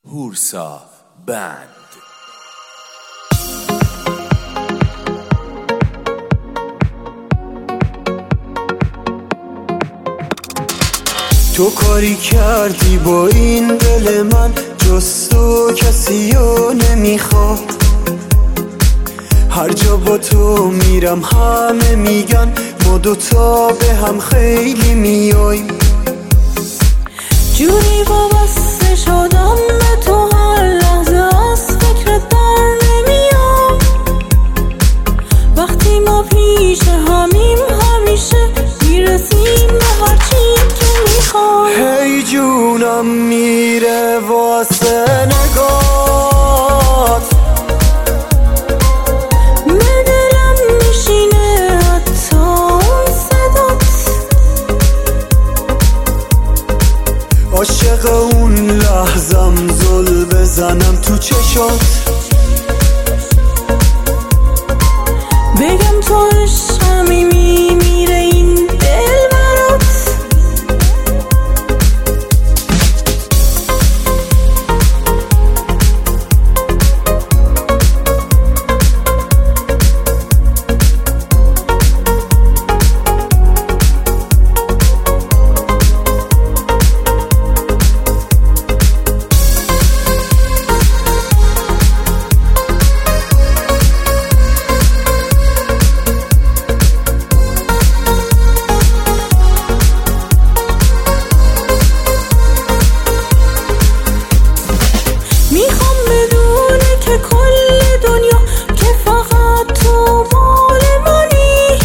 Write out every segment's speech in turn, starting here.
هورسا بند. تو کاری کردی با این دل من، جز تو کسی رو نمیخواد. هر جا با تو میرم همه میگن ما دوتا به هم خیلی میاییم. جوری وابسته شدم به تو هر لحظه از فکرت در نمیام. وقتی ما پیش همیم همیشه میرسیم به هر چی که میخوام. هی جونم میره واسه نگات، به دلم میشینه حتی اون صدات. عاشق اون لحظم زل بزنم تو چشات، بگم تو عشقمی میمیره این دل برات. میخوام بدونه که کل دنیا که فقط تو مال منی.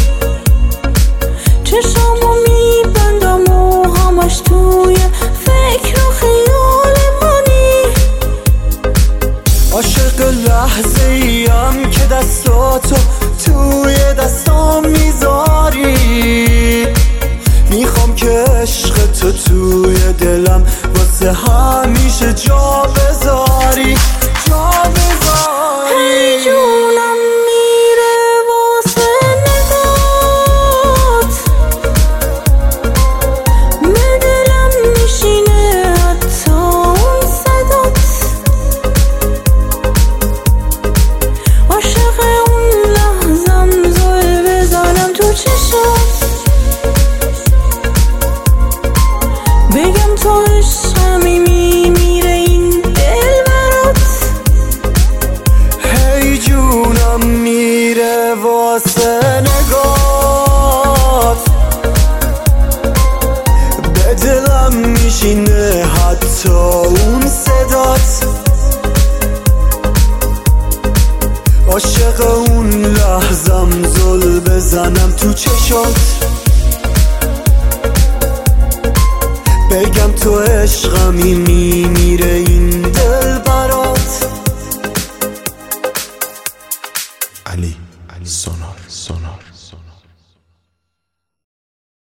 چشامو میبندم و همش توی فکر و خیال منی. عاشق لحظه ایم که دستاتو توی دستام میذاری. میخوام که عشق تو توی دلم واسه همیشه جا بذاری، جا بذاری. هی جونم میره واسه نگات، به دلم میشینه حتی اون صدات. عاشق اون لحظم زل بزنم تو چشات، بگم تو عشقمی میمیره این دل برات. هی جونم میره واسه نگات، به دلم میشینه حتی اون صدات. عاشق اون لحظم زل بزنم تو چشات، بگم تو عشقمی میمیره این دل برات. علی سونار.